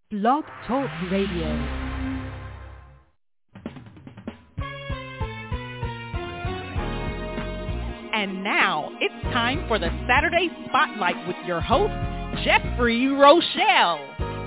Blog Talk Radio. And now it's time for the Saturday Spotlight with your host, Jeffrey Rochelle.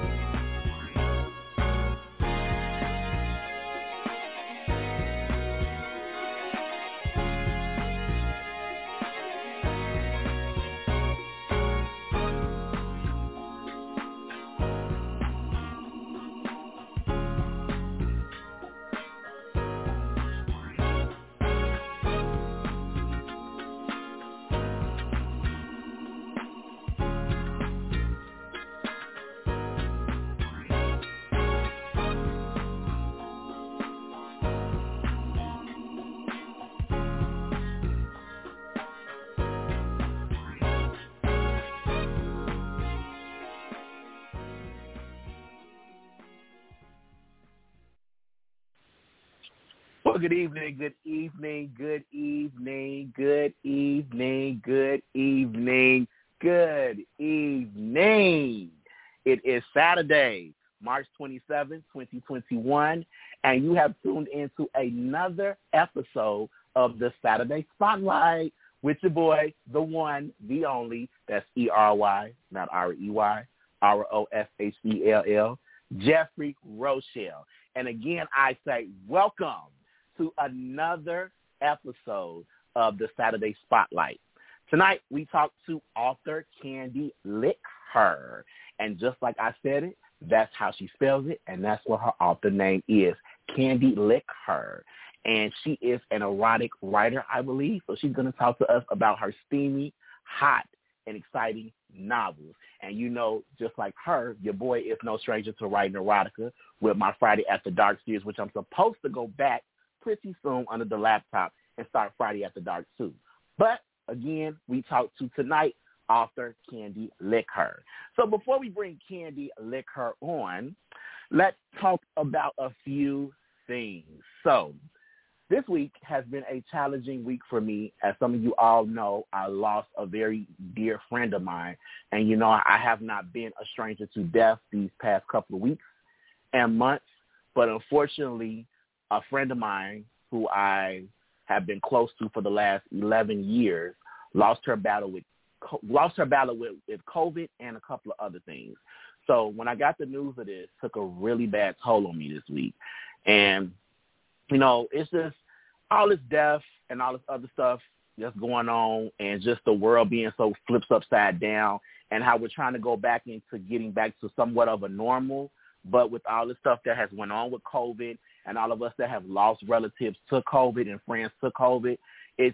Well, good evening, good evening, good evening, good evening, good evening, good evening. It is Saturday, March 27th, 2021, and you have tuned into another episode of the Saturday Spotlight with your boy, the one, the only, that's E-R-Y, not R-E-Y, R-O-S-H-E-L-L, Jeffrey Rochelle. And again, I say welcome to another episode of the Saturday Spotlight. Tonight, we talk to author Candy Licker. And just like I said it, that's how she spells it, and that's what her author name is, Candy Licker. And she is an erotic writer, I believe, so she's going to talk to us about her steamy, hot, and exciting novels. And you know, just like her, your boy is no stranger to writing erotica with my Friday After Dark series, which I'm supposed to go back pretty soon under the laptop and start Friday After Dark too. But again, we talk to tonight author Candy Licker. So before we bring Candy Licker on, let's talk about a few things. So this week has been a challenging week for me. As some of you all know, I lost a very dear friend of mine. And, you know, I have not been a stranger to death these past couple of weeks and months. But unfortunately, a friend of mine who I have been close to for the last 11 years lost her battle with COVID and a couple of other things. So when I got the news of this, it took a really bad toll on me this week. And, you know, it's just all this death and all this other stuff that's going on and just the world being so flipped upside down and how we're trying to go back into getting back to somewhat of a normal. But with all the stuff that has went on with COVID and all of us that have lost relatives to COVID and friends to COVID, it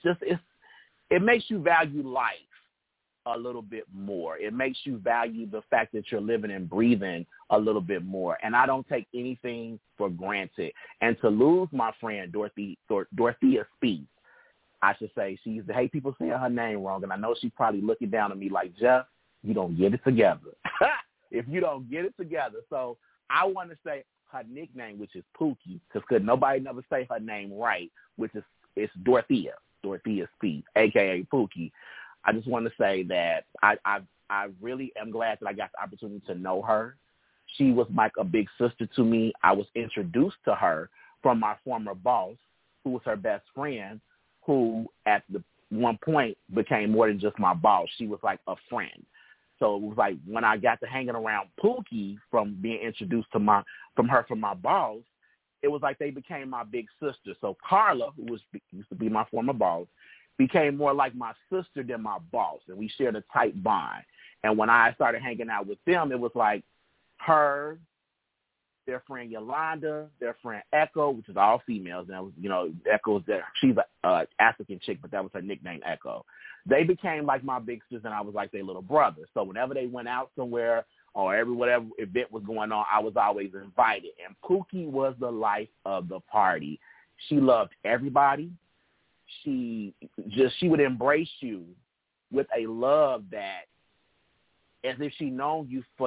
makes you value life a little bit more. It makes you value the fact that you're living and breathing a little bit more. And I don't take anything for granted. And to lose my friend, Dorothea Speed, I should say, I hate people saying her name wrong, and I know she's probably looking down at me like, Jeff, you don't get it together. If you don't get it together. So I want to say her nickname, which is Pookie, because could nobody never say her name right, which is it's Dorothea Speed, a.k.a. Pookie. I just want to say that I really am glad that I got the opportunity to know her. She was like a big sister to me. I was introduced to her from my former boss, who was her best friend, who at the one point became more than just my boss. She was like a friend. So it was like when I got to hanging around Pookie from being introduced to from my boss, it was like they became my big sister. So Carla, who used to be my former boss, became more like my sister than my boss, and we shared a tight bond. And when I started hanging out with them, it was like her, their friend Yolanda, their friend Echo, which is all females. Now, you know, Echo's there. She's an African chick, but that was her nickname, Echo. They became like my big sisters, and I was like their little brother. So whenever they went out somewhere or whatever event was going on, I was always invited. And Pookie was the life of the party. She loved everybody. She would embrace you with a love that, as if she known you for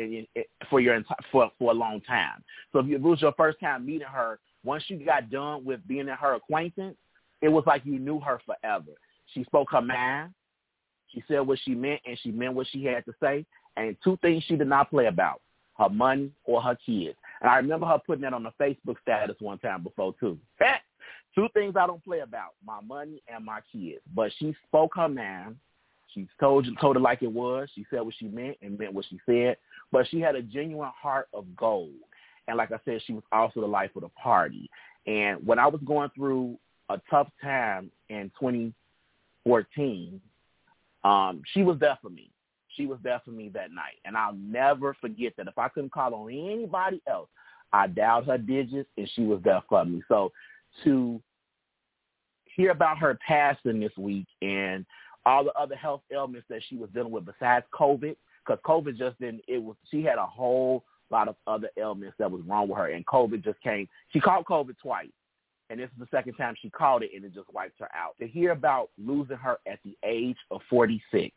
a long time. So if it was your first time meeting her, once you got done with being her acquaintance, it was like you knew her forever. She spoke her mind. She said what she meant, and she meant what she had to say. And two things she did not play about: her money or her kids. And I remember her putting that on the Facebook status one time before, too. Two things I don't play about, my money and my kids. But she spoke her mind. She told it like it was. She said what she meant and meant what she said. But she had a genuine heart of gold. And like I said, she was also the life of the party. And when I was going through a tough time in 2014, she was there for me. She was there for me that night. And I'll never forget that. If I couldn't call on anybody else, I dialed her digits, and she was there for me. So to hear about her passing this week and all the other health ailments that she was dealing with besides COVID, because COVID just didn't, she had a whole lot of other ailments that was wrong with her, and COVID just came. She caught COVID twice, and this is the second time she caught it, and it just wiped her out. To hear about losing her at the age of 46,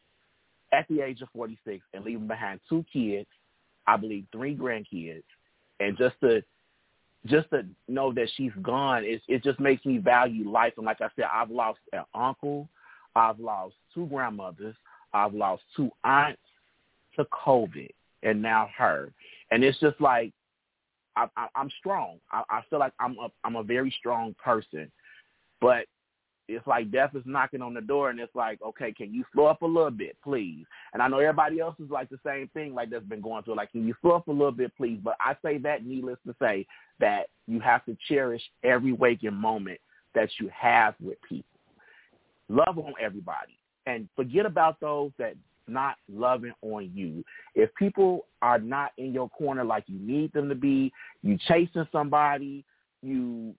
and leaving behind 2 kids, I believe 3 grandkids, and just to know that she's gone, it just makes me value life. And like I said, I've lost an uncle, I've lost 2 grandmothers, I've lost 2 aunts to COVID, and now her. And it's just like I'm strong. I feel like I'm a very strong person, but it's like death is knocking on the door, and it's like, okay, can you slow up a little bit, please? And I know everybody else is like the same thing, like that's been going through. Like, can you slow up a little bit, please? But I say that needless to say that you have to cherish every waking moment that you have with people. Love on everybody, and forget about those that not loving on you. If people are not in your corner like you need them to be, you chasing somebody, you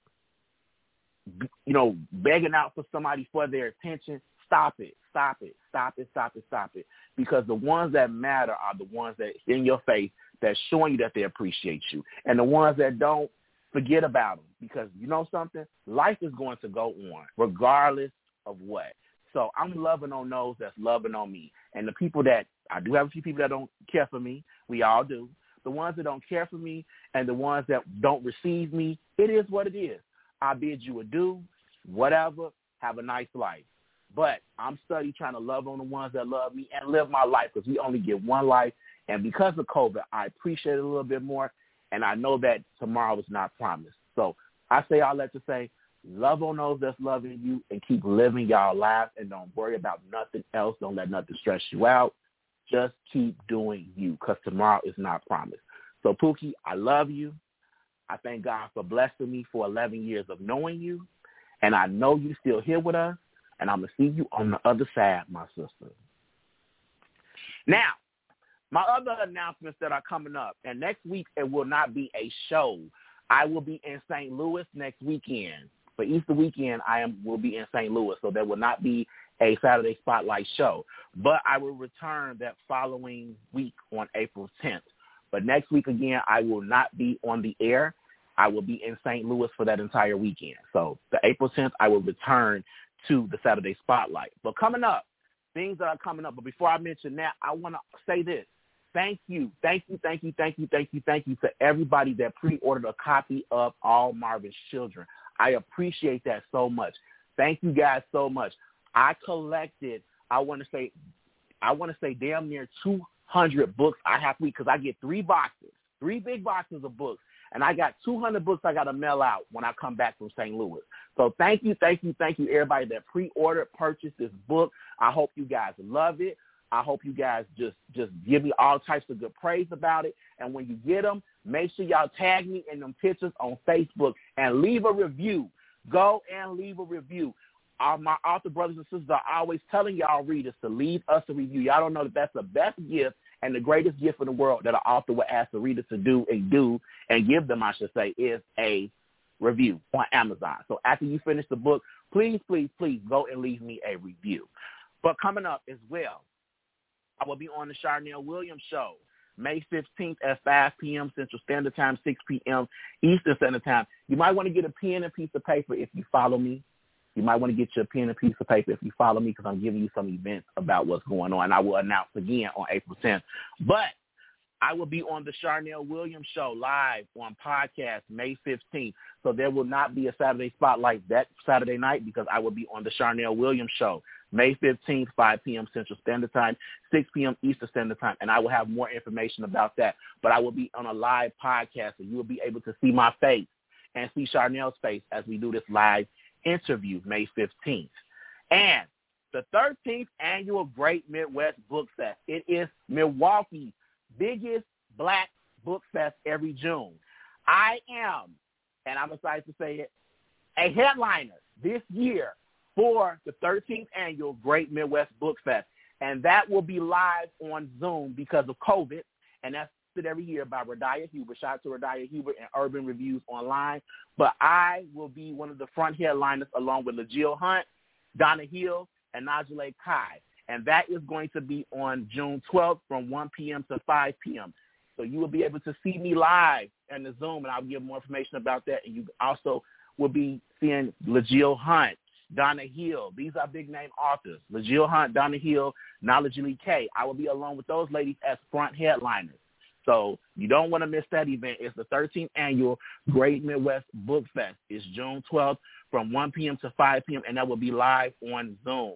begging out for somebody for their attention, stop it. Because the ones that matter are the ones that in your face, that's showing you that they appreciate you. And the ones that don't, forget about them. Because you know something? Life is going to go on regardless of what. So I'm loving on those that's loving on me. And the people that, I do have a few people that don't care for me. We all do. The ones that don't care for me and the ones that don't receive me, it is what it is. I bid you adieu, whatever, have a nice life. But I'm studying trying to love on the ones that love me and live my life, because we only get one life. And because of COVID, I appreciate it a little bit more, and I know that tomorrow is not promised. So I say all that to say, love on those that's loving you and keep living y'all lives, and don't worry about nothing else. Don't let nothing stress you out. Just keep doing you, because tomorrow is not promised. So, Pookie, I love you. I thank God for blessing me for 11 years of knowing you, and I know you're still here with us, and I'm going to see you on the other side, my sister. Now, my other announcements that are coming up, and next week it will not be a show. I will be in St. Louis next weekend. For Easter weekend, will be in St. Louis, so there will not be a Saturday Spotlight show. But I will return that following week on April 10th. But next week, again, I will not be on the air. I will be in St. Louis for that entire weekend. So the April 10th, I will return to the Saturday Spotlight. But coming up, things that are coming up. But before I mention that, I want to say this. Thank you to everybody that pre-ordered a copy of All Marvin's Children. I appreciate that so much. Thank you guys so much. I collected, I want to say damn near 200 books I have to read, because I get 3 big boxes of books, and I got 200 books I got to mail out when I come back from St. Louis. So thank you, everybody that pre-ordered, purchased this book. I hope you guys love it. I hope you guys just give me all types of good praise about it. And when you get them, make sure y'all tag me in them pictures on Facebook and leave a review. Go and leave a review. My author brothers and sisters are always telling y'all readers to leave us a review. Y'all don't know that that's the best gift and the greatest gift in the world that an author will ask the reader to do and give them, I should say, is a review on Amazon. So after you finish the book, please go and leave me a review. But coming up as well, I will be on the Charnel Williams Show May 15th at 5 p.m. Central Standard Time, 6 p.m. Eastern Standard Time. You might want to get a pen and piece of paper if you follow me. You might want to get your pen and piece of paper if you follow me, because I'm giving you some events about what's going on, and I will announce again on April 10th. But I will be on the Charnel Williams Show live on podcast May 15th. So there will not be a Saturday Spotlight that Saturday night because I will be on the Charnel Williams Show May 15th, 5 p.m. Central Standard Time, 6 p.m. Eastern Standard Time, and I will have more information about that. But I will be on a live podcast, so you will be able to see my face and see Charnel's face as we do this live interview May 15th. And the 13th Annual Great Midwest Book Fest. It is Milwaukee's biggest black book fest every June. I am, and I'm excited to say it, a headliner this year for the 13th Annual Great Midwest Book Fest. And that will be live on Zoom because of COVID. And that's every year by Radiah Huber. Shout out to Radiah Huber and Urban Reviews Online. But I will be one of the front headliners along with LaJill Hunt, Donna Hill, and Najee Kai. And that is going to be on June 12th from 1 p.m. to 5 p.m. So you will be able to see me live in the Zoom, and I'll give more information about that. And you also will be seeing LaJill Hunt, Donna Hill. These are big-name authors. LaJill Hunt, Donna Hill, Najee Kai. I will be along with those ladies as front headliners. So you don't want to miss that event. It's the 13th Annual Great Midwest Book Fest. It's June 12th from 1 p.m. to 5 p.m., and that will be live on Zoom.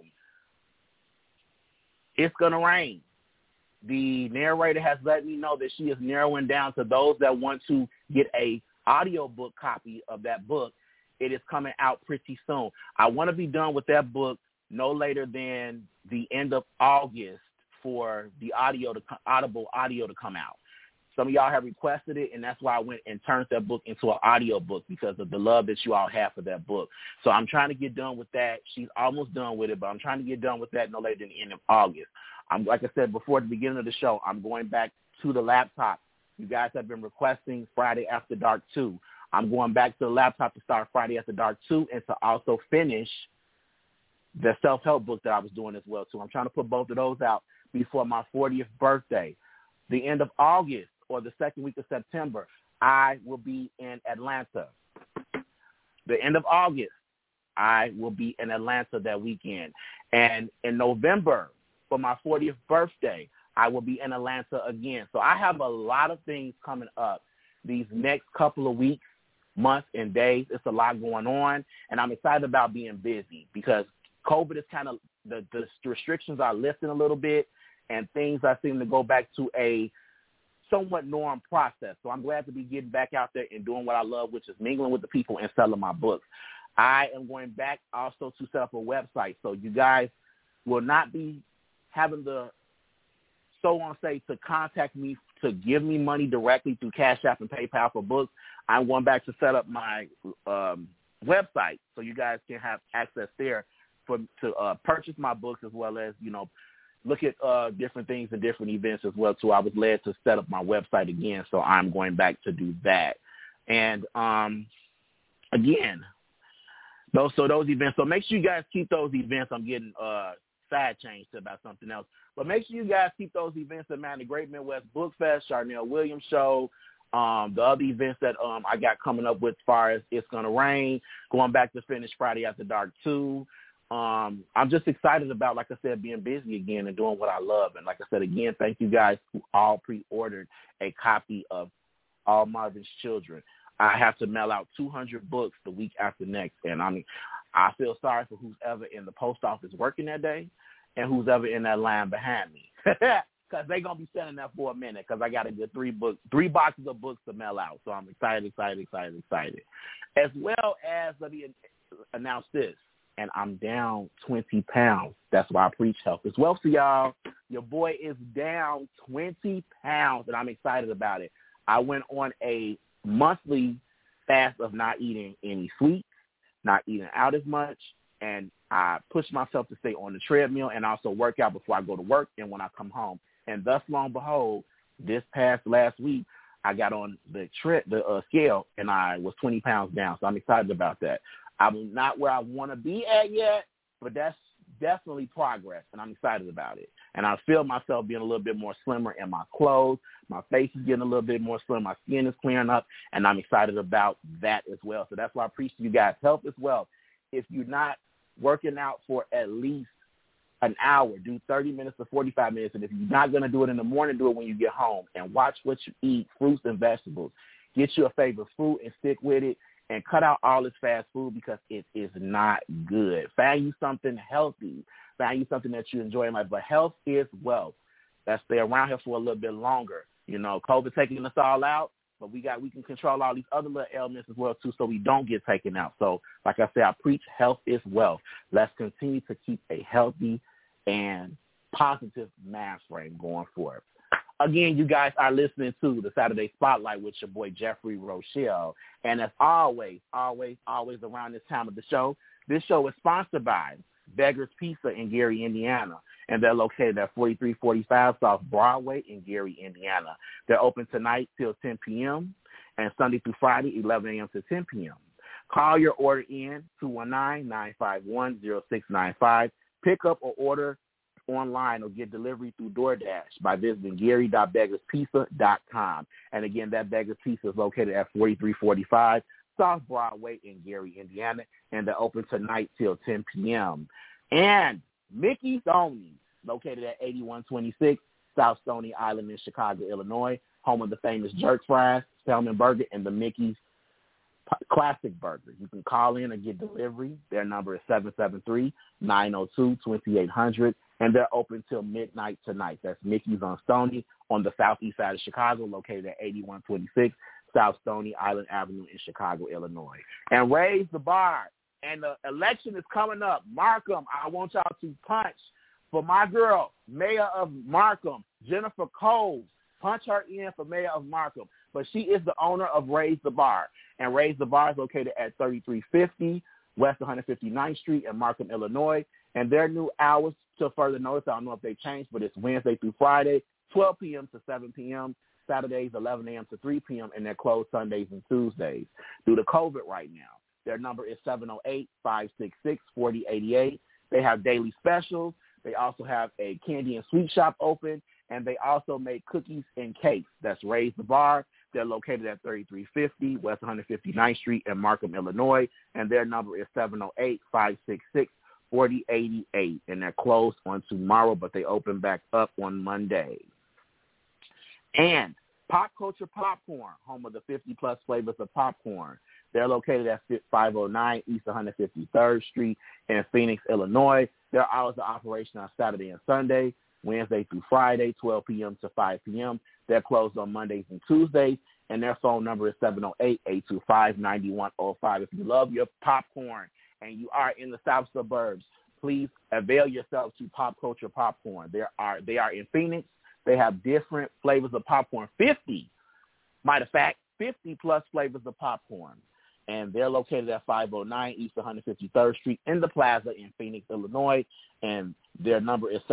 It's going to rain. The narrator has let me know that she is narrowing down to those that want to get a audiobook copy of that book. It is coming out pretty soon. I want to be done with that book no later than the end of August for the Audible audio to come out. Some of y'all have requested it, and that's why I went and turned that book into an audio book because of the love that you all have for that book. So I'm trying to get done with that. She's almost done with it, but I'm trying to get done with that no later than the end of August. Like I said before at the beginning of the show, I'm going back to the laptop. You guys have been requesting Friday After Dark 2. I'm going back to the laptop to start Friday After Dark 2 and to also finish the self-help book that I was doing as well, too. I'm trying to put both of those out before my 40th birthday. The end of August, or the second week of September, I will be in Atlanta. The end of August, I will be in Atlanta that weekend. And in November, for my 40th birthday, I will be in Atlanta again. So I have a lot of things coming up these next couple of weeks, months, and days. It's a lot going on, and I'm excited about being busy because COVID is kind of, the restrictions are lifting a little bit, and things are seeming to go back to a somewhat norm process. So I'm glad to be getting back out there and doing what I love, which is mingling with the people and selling my books. I am going back also to set up a website. So you guys will not be having the, to contact me to give me money directly through Cash App and PayPal for books. I'm going back to set up my website so you guys can have access there to purchase my books as well as, look at different things and different events as well, too. I was led to set up my website again, so I'm going back to do that. And, again, those events. So make sure you guys keep those events. I'm getting side changed to about something else. But make sure you guys keep those events in mind. The Great Midwest Book Fest, Charnel Williams Show, the other events that I got coming up with as far as It's Gonna Rain, going back to finish Friday After Dark 2. I'm just excited about, like I said, being busy again and doing what I love. And like I said, again, thank you guys who all pre-ordered a copy of All Marvin's Children. I have to mail out 200 books the week after next. And I feel sorry for who's ever in the post office working that day and who's ever in that line behind me. Because they're going to be standing there for a minute because I got to get 3 boxes of books to mail out. So I'm excited. As well as, let me announce this. And I'm down 20 pounds. That's why I preach health as well. So, y'all, your boy is down 20 pounds, and I'm excited about it. I went on a monthly fast of not eating any sweets, not eating out as much, and I pushed myself to stay on the treadmill and also work out before I go to work and when I come home. And thus, lo and behold, this past last week, I got on the scale, and I was 20 pounds down. So I'm excited about that. I'm not where I want to be at yet, but that's definitely progress, and I'm excited about it. And I feel myself being a little bit more slimmer in my clothes. My face is getting a little bit more slim. My skin is clearing up, and I'm excited about that as well. So that's why I preach to you guys health as well. If you're not working out for at least an hour. Do 30 minutes to 45 minutes. And if you're not going to do it in the morning, do it when you get home. And watch what you eat, fruits and vegetables. Get you a favorite food and stick with it. And cut out all this fast food because it is not good. Find you something healthy. Find you something that you enjoy in life. But health is wealth. Let's stay around here for a little bit longer. You know, COVID taking us all out, but we can control all these other little ailments as well, too, so we don't get taken out. So, like I said, I preach health is wealth. Let's continue to keep a healthy and positive mind frame going forward. Again, you guys are listening to the Saturday Spotlight with your boy Jeffrey Rochelle. And as always around this time of the show, this show is sponsored by Beggar's Pizza in Gary, Indiana. And they're located at 4345 South Broadway in Gary, Indiana. They're open tonight till 10 p.m. and Sunday through Friday, 11 a.m. to 10 p.m. Call your order in, 219-951-0695. Pick up or order online or get delivery through DoorDash by visiting gary.beggarspizza.com. And again, that Beggar's Pizza is located at 4345 South Broadway in Gary, Indiana, and they're open tonight till 10 p.m. And Mickey Stoney, located at 8126 South Stony Island in Chicago, Illinois, home of the famous jerk fries, salmon burger, and the Mickey's Classic Burger. You can call in and get delivery. Their number is 773-902-2800, and they're open till midnight tonight. That's Mickey's on Stony on the southeast side of Chicago, located at 8126 South Stony Island Avenue in Chicago, Illinois. And raise the bar. And the election is coming up. Markham, I want y'all to punch for my girl, Mayor of Markham, Jennifer Coles. Punch her in for Mayor of Markham. But she is the owner of Raise the Bar. And Raise the Bar is located at 3350 West 159th Street in Markham, Illinois. And their new hours, to further notice, I don't know if they changed, but it's Wednesday through Friday, 12 p.m. to 7 p.m., Saturdays, 11 a.m. to 3 p.m., and they're closed Sundays and Tuesdays due to COVID right now. Their number is 708-566-4088. They have daily specials. They also have a candy and sweet shop open, and they also make cookies and cakes. That's Raise the Bar. They're located at 3350 West 159th Street in Markham, Illinois, and their number is 708-566-4088. And they're closed on tomorrow, but they open back up on Monday. And Pop Culture Popcorn, home of the 50-plus flavors of popcorn. They're located at 509 East 153rd Street in Phoenix, Illinois. Their hours of operation are Saturday and Sunday, Wednesday through Friday, 12 p.m. to 5 p.m. They're closed on Mondays and Tuesdays, and their phone number is 708-825-9105. If you love your popcorn and you are in the south suburbs, please avail yourself to Pop Culture Popcorn. They are in Phoenix. They have different flavors of popcorn, 50 plus flavors of popcorn. And they're located at 509 East 153rd Street in the Plaza in Phoenix, Illinois. And their number is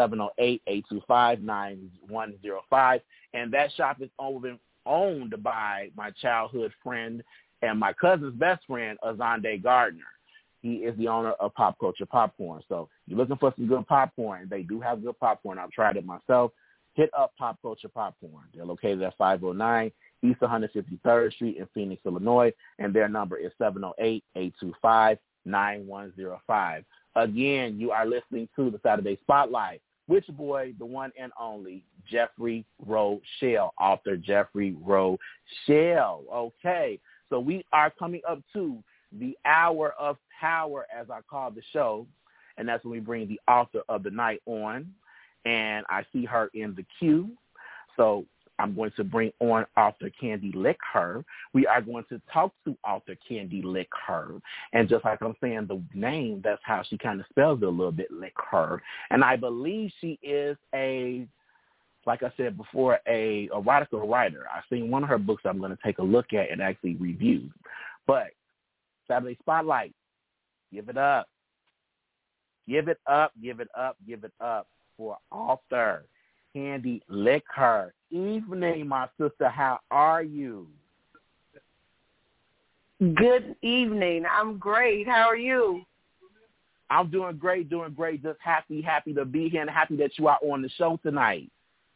708-825-9105. And that shop is owned by my childhood friend and my cousin's best friend, Azande Gardner. He is the owner of Pop Culture Popcorn. So you're looking for some good popcorn. They do have good popcorn. I've tried it myself. Hit up Pop Culture Popcorn. They're located at 509 East 153rd Street in Phoenix, Illinois, and their number is 708-825-9105. Again, you are listening to the Saturday Spotlight with your boy, the one and only Jeffrey Rochelle, author Jeffrey Rochelle. Okay, so we are coming up to the hour of power, as I call the show, and that's when we bring the author of the night on, and I see her in the queue. So I'm going to bring on author Candy Licker. We are going to talk to author Candy Licker. And just like I'm saying the name, that's how she kind of spells it a little bit, Licker. And I believe she is like I said before, a erotica writer. I've seen one of her books I'm going to take a look at and actually review. But Saturday Spotlight, give it up. Give it up, give it up, give it up for author Candy Licker. Evening, my sister. How are you? Good evening. I'm great. How are you? I'm doing great, doing great. Just happy to be here and happy that you are on the show tonight.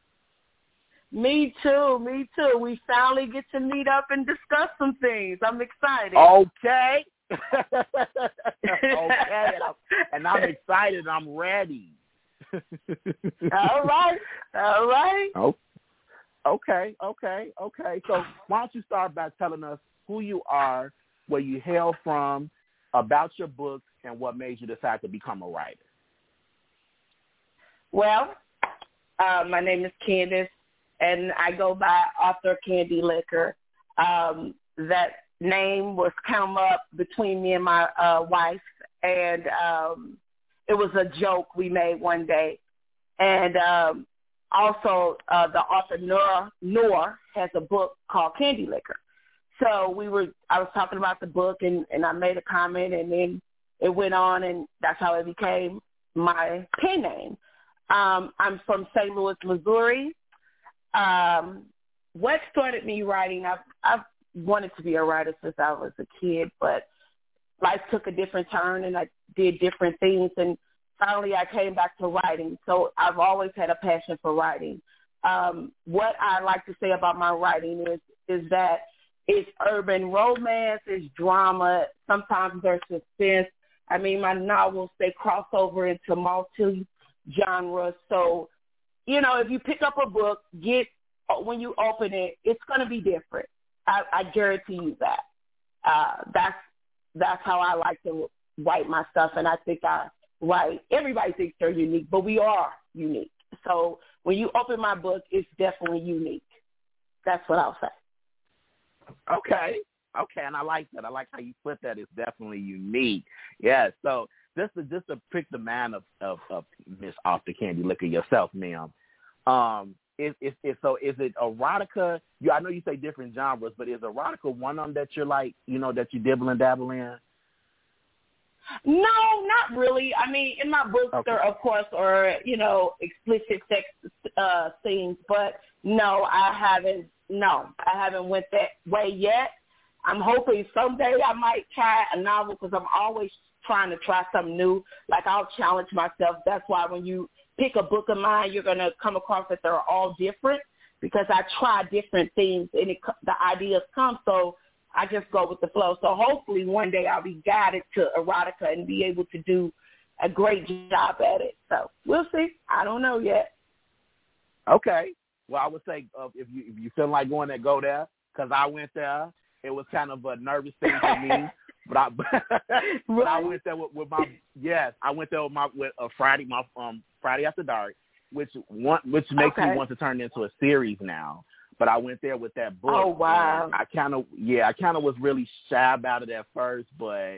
Me too. We finally get to meet up and discuss some things. I'm excited. Okay. Okay. And I'm excited. I'm ready. All right. Oh, okay. So why don't you start by telling us who you are, where you hail from, about your books, and what made you decide to become a writer? Well, my name is Candace, and I go by author Candy Liquor. That name was come up between me and my wife, and it was a joke we made one day. And also, the author Noor has a book called Candy Liquor. So I was talking about the book, and I made a comment, and then it went on, and that's how it became my pen name. I'm from St. Louis, Missouri. What started me writing? I've wanted to be a writer since I was a kid, but life took a different turn, and I did different things, and finally I came back to writing. So I've always had a passion for writing. What I like to say about my writing is that it's urban romance, it's drama, sometimes there's suspense. I mean, my novels, they cross over into multi-genres. So, if you pick up a book, when you open it, it's going to be different. I guarantee you that. That's how I like to write my stuff, and I think everybody thinks they're unique, but we are unique. So when you open my book, it's definitely unique. That's what I'll say. Okay, and I like that. I like how you put that. It's definitely unique. Yeah, so just to prick the mind of Miss Author Candy Liquor yourself, ma'am. Is it erotica? I know you say different genres, but is erotica one of them that you're like, that you dibble and dabble in? No, not really. I mean, in my books, there, of course, are, explicit sex scenes, but no, I haven't. No, I haven't went that way yet. I'm hoping someday I might try a novel because I'm always trying to try something new. Like, I'll challenge myself. That's why when you pick a book of mine, you're going to come across that they're all different because I try different things and the ideas come. So I just go with the flow. So hopefully one day I'll be guided to erotica and be able to do a great job at it. So we'll see. I don't know yet. Okay. Well, I would say if you feel like going there, go there, because I went there. It was kind of a nervous thing for me, but I went there with my I went there with Friday After Dark, which makes me want to turn it into a series now. But I went there with that book. Oh wow! I kind of was really shy about it at first, but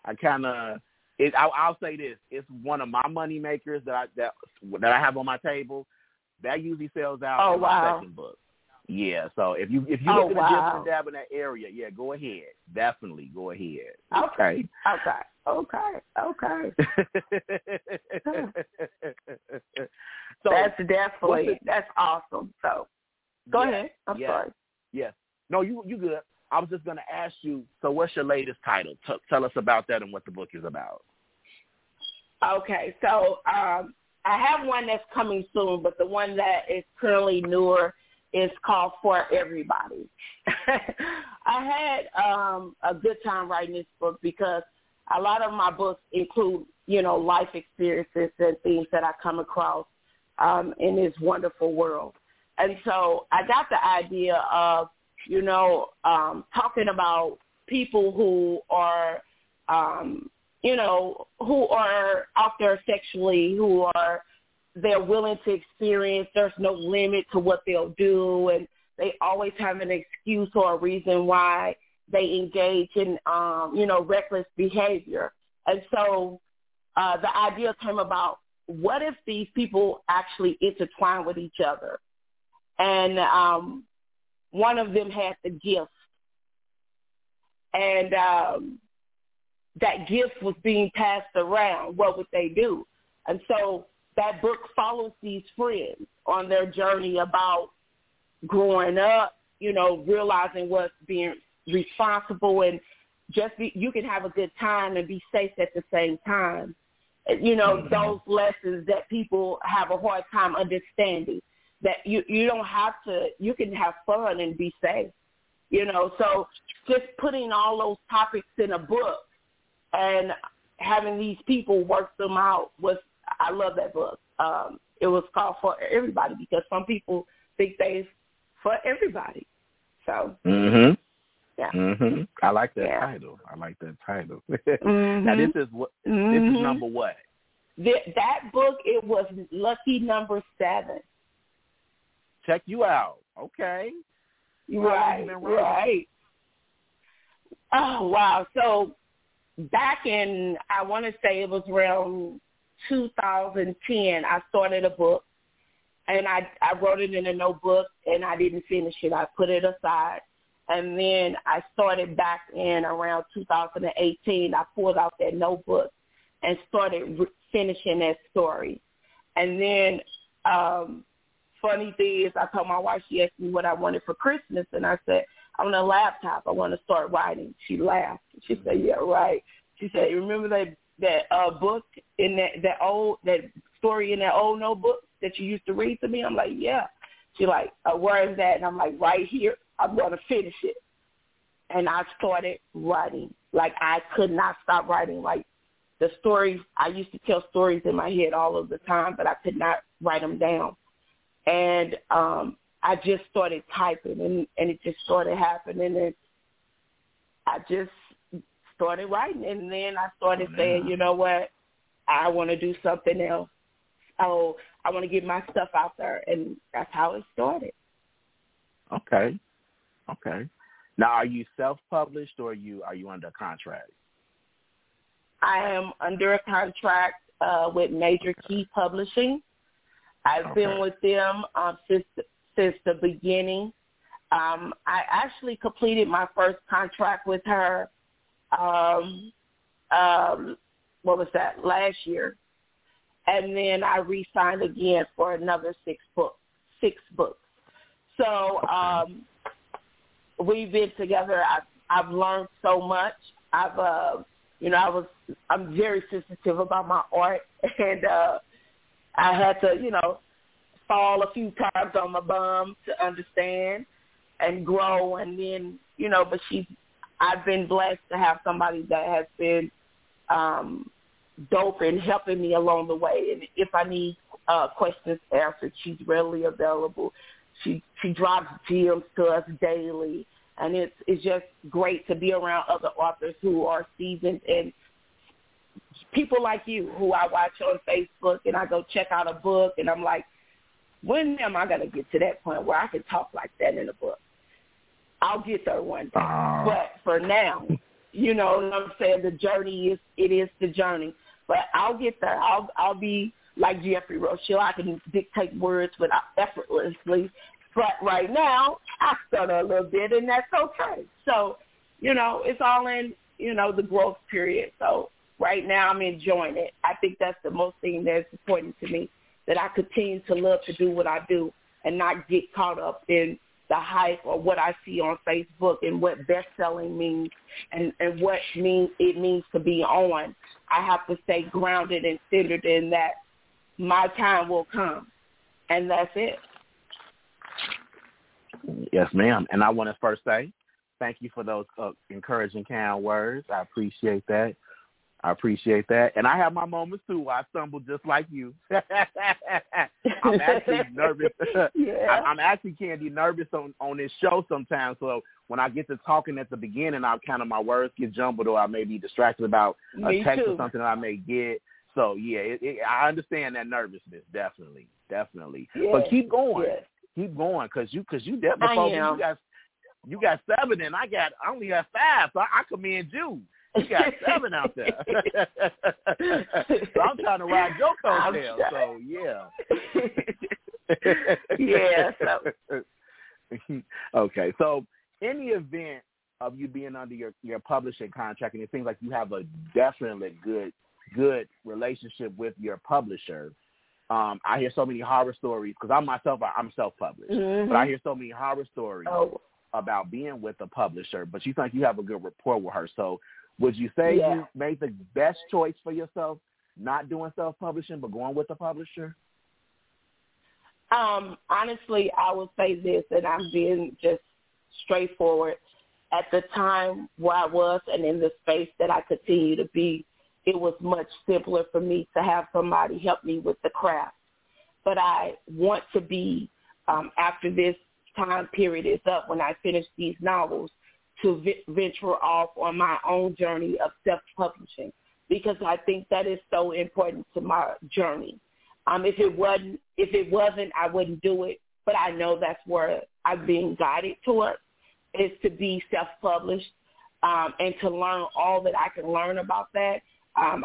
I'll say this: it's one of my money makers that I have on my table. That usually sells out in my second book. Yeah, so if you look at the different dab in that area, go ahead. Definitely go ahead. Okay. So that's awesome. So go ahead. I'm sorry. Yes. No, you good. I was just going to ask you, so what's your latest title? Tell us about that and what the book is about. Okay, so I have one that's coming soon, but the one that is currently newer is called For Everybody. I had a good time writing this book because a lot of my books include, life experiences and things that I come across in this wonderful world. And so I got the idea of, talking about people who are, who are out there sexually, they're willing to experience. There's no limit to what they'll do, and they always have an excuse or a reason why they engage in, reckless behavior. And so the idea came about, what if these people actually intertwine with each other? And one of them had the gift, and that gift was being passed around. What would they do? And so that book follows these friends on their journey about growing up, realizing what's being responsible and you can have a good time and be safe at the same time. Those lessons that people have a hard time understanding, that you don't have to, you can have fun and be safe, so just putting all those topics in a book and having these people work them out I love that book. it was called For Everybody because some people think they for everybody. So, Mhm. yeah. Mhm. I like that title. Now this is what this is number what? That book, it was lucky number 7. Check you out. Okay. Right. Oh, wow. So back in, I want to say it was around 2010, I started a book, and I wrote it in a notebook, and I didn't finish it. I put it aside. And then I started back in around 2018. I pulled out that notebook and started finishing that story. And then funny thing is, I told my wife, she asked me what I wanted for Christmas, and I said, I want a laptop. I want to start writing. She laughed. She said, yeah, right. She said, remember that book in that story in that old notebook that you used to read to me? I'm like, yeah. She like, where is that? And I'm like, right here. I'm going to finish it. And I started writing. Like, I could not stop writing. Like, the stories, I used to tell stories in my head all of the time, but I could not write them down. And I just started typing, and it just started happening. And I just started writing. And then I started saying, you know what, I want to do something else. So I want to get my stuff out there. And that's how it started. Okay. Now, are you self-published or are you under contract? I am under a contract with Major Key Publishing. I've been with them since the beginning. I actually completed my first contract with her, last year. And then I re-signed again for another 6 books. So we've been together. I've learned so much. I'm very sensitive about my art, and I had to, fall a few times on my bum to understand and grow, and then, but I've been blessed to have somebody that has been dope in helping me along the way. And if I need questions answered, she's readily available. She drops gems to us daily, and it's just great to be around other authors who are seasoned and people like you who I watch on Facebook, and I go check out a book, and I'm like, when am I going to get to that point where I can talk like that in a book? I'll get there one day. But for now, you know what I'm saying, the journey is the journey. But I'll get there. I'll be like Jeffrey Rochelle. I can dictate words effortlessly. But right now, I stutter a little bit, and that's okay. So, it's all in, the growth period. So right now I'm enjoying it. I think that's the most thing that's important to me, that I continue to love to do what I do and not get caught up in the hype or what I see on Facebook and what best-selling means and what it means to be on. I have to stay grounded and centered in that my time will come, and that's it. Yes, ma'am. And I want to first say thank you for those encouraging, kind words. I appreciate that. And I have my moments, too, where I stumble just like you. I'm actually nervous. Yeah. I'm actually, Candy, nervous on this show sometimes. So when I get to talking at the beginning, my words get jumbled, or I may be distracted about a text or something that I may get. So, yeah, I understand that nervousness, definitely. Yeah. But keep going. Yes. Keep going, because you definitely you got 7, and I only got 5, so I commend you. You got 7 out there. So I'm trying to ride your coattails. So, yeah. Yeah. So. Okay. So in the event of you being under your publishing contract, and it seems like you have a definitely good relationship with your publisher, I hear so many horror stories, because I'm self-published, but I hear so many horror stories about being with a publisher, but you think you have a good rapport with her. So would you say you made the best choice for yourself, not doing self-publishing, but going with a publisher? Honestly, I would say this, and I'm being just straightforward. At the time where I was and in the space that I continue to be, it was much simpler for me to have somebody help me with the craft. but I want to be, after this time period is up, when I finish these novels, to venture off on my own journey of self-publishing, because I think that is so important to my journey. If it wasn't, I wouldn't do it, but I know that's where I've been guided toward, is to be self-published, and to learn all that I can learn about that. I'm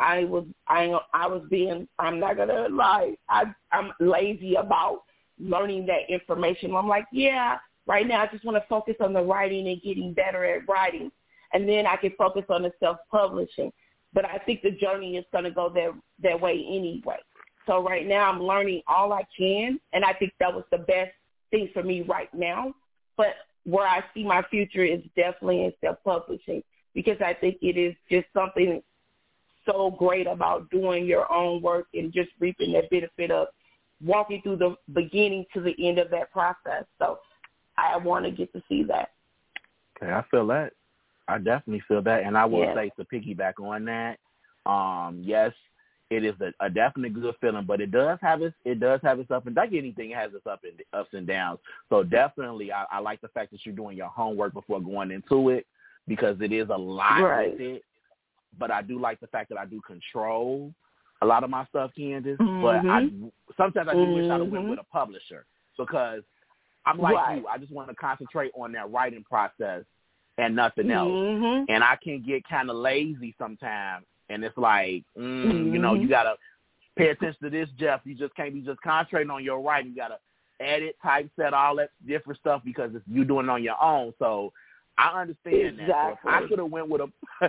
not going to lie, I'm lazy about learning that information. I'm like, yeah, right now I just want to focus on the writing and getting better at writing, and then I can focus on the self-publishing. But I think the journey is going to go that way anyway. So right now I'm learning all I can, and I think that was the best thing for me right now. But where I see my future is definitely in self-publishing, because I think it is just something so great about doing your own work and just reaping that benefit of walking through the beginning to the end of that process. So I want to get to see that. Okay, I feel that. I definitely feel that. And I will say, to piggyback on that, yes, it is a definite good feeling, but it does have its up and, like anything, it has its ups and downs. So definitely I like the fact that you're doing your homework before going into it, because it is a lot with it. But I do like the fact that I do control a lot of my stuff, Candace. But sometimes I do wish I went with a publisher, because I'm like you. I just want to concentrate on that writing process and nothing else. And I can get kind of lazy sometimes. And it's like, you know, you got to pay attention to this, Jeff. You just can't be just concentrating on your writing. You got to edit, typeset, all that different stuff, because it's you doing it on your own. So I understand that. So if I could have went with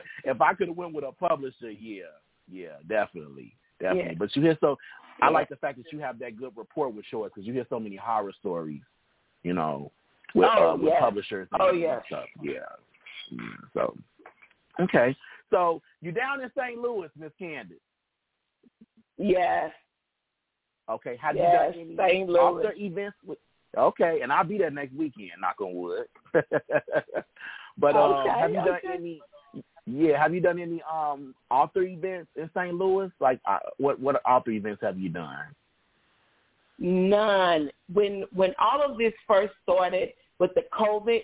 a publisher, yeah, definitely. Yeah. But you hear I like the fact that you have that good rapport with Shores, because you hear so many horror stories, you know, with publishers and stuff. Yeah. So, okay. So you down in St. Louis, Miss Candace? Yes. Okay. Have you done any author events Okay, and I'll be there next weekend, knock on wood. But have you done any? Yeah, have you done any author events in St. Louis? Like, what author events have you done? None. When all of this first started with the COVID,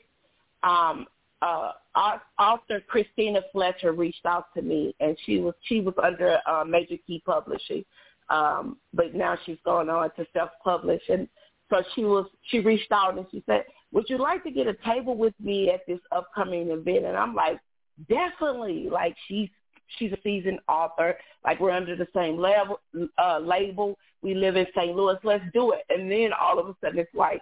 author Christina Fletcher reached out to me, and she was under Major Key Publishing, but now she's going on to self-publish. And so she reached out and she said, "Would you like to get a table with me at this upcoming event?" And I'm like, definitely. Like, she's a seasoned author. Like, we're under the same label. We live in St. Louis. Let's do it. And then all of a sudden it's like,